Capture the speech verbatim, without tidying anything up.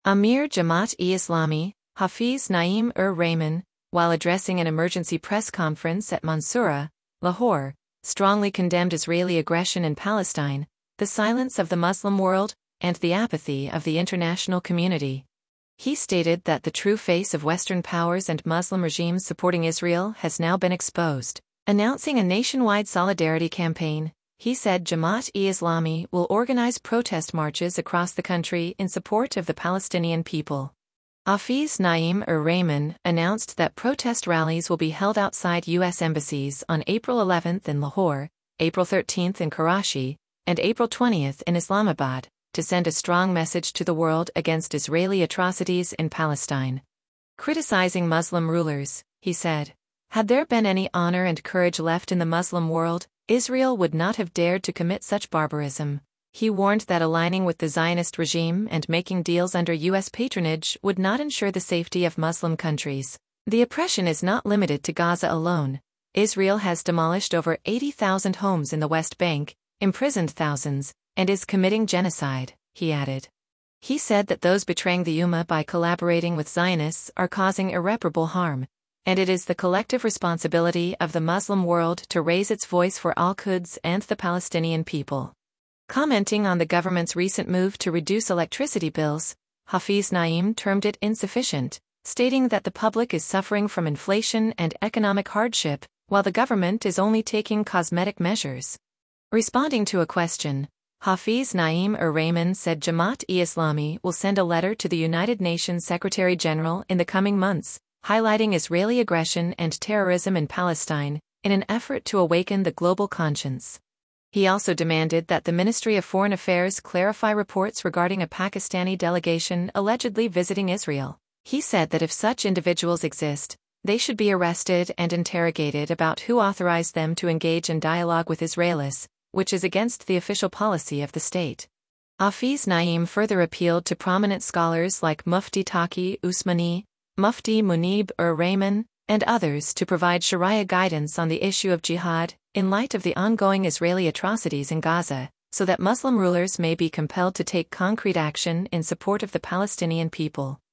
Amir Jamaat-e-Islami, Hafiz Naeem-ur-Rahman, while addressing an emergency press conference at Mansoura, Lahore, strongly condemned Israeli aggression in Palestine, the silence of the Muslim world, and the apathy of the international community. He stated that the true face of Western powers and Muslim regimes supporting Israel has now been exposed. Announcing a nationwide solidarity campaign, he said Jamaat-e-Islami will organize protest marches across the country in support of the Palestinian people. Hafiz Naeem-ur-Rahman announced that protest rallies will be held outside U S embassies on April eleventh in Lahore, April thirteenth in Karachi, and April twentieth in Islamabad, to send a strong message to the world against Israeli atrocities in Palestine. Criticizing Muslim rulers, he said, "Had there been any honor and courage left in the Muslim world, Israel would not have dared to commit such barbarism." He warned that aligning with the Zionist regime and making deals under U S patronage would not ensure the safety of Muslim countries. The oppression is not limited to Gaza alone. Israel has demolished over eighty thousand homes in the West Bank, imprisoned thousands, and is committing genocide, he added. He said that those betraying the Ummah by collaborating with Zionists are causing irreparable harm, and it is the collective responsibility of the Muslim world to raise its voice for Al-Quds and the Palestinian people. Commenting on the government's recent move to reduce electricity bills, Hafiz Naeem termed it insufficient, stating that the public is suffering from inflation and economic hardship, while the government is only taking cosmetic measures. Responding to a question, Hafiz Naeem-ur-Rahman said Jamaat-e-Islami will send a letter to the United Nations Secretary-General in the coming months, highlighting Israeli aggression and terrorism in Palestine, in an effort to awaken the global conscience. He also demanded that the Ministry of Foreign Affairs clarify reports regarding a Pakistani delegation allegedly visiting Israel. He said that if such individuals exist, they should be arrested and interrogated about who authorized them to engage in dialogue with Israelis, which is against the official policy of the state. Hafiz Naeem further appealed to prominent scholars like Mufti Taqi Usmani, Mufti Munib-ur-Rahman, and others to provide Sharia guidance on the issue of jihad, in light of the ongoing Israeli atrocities in Gaza, so that Muslim rulers may be compelled to take concrete action in support of the Palestinian people.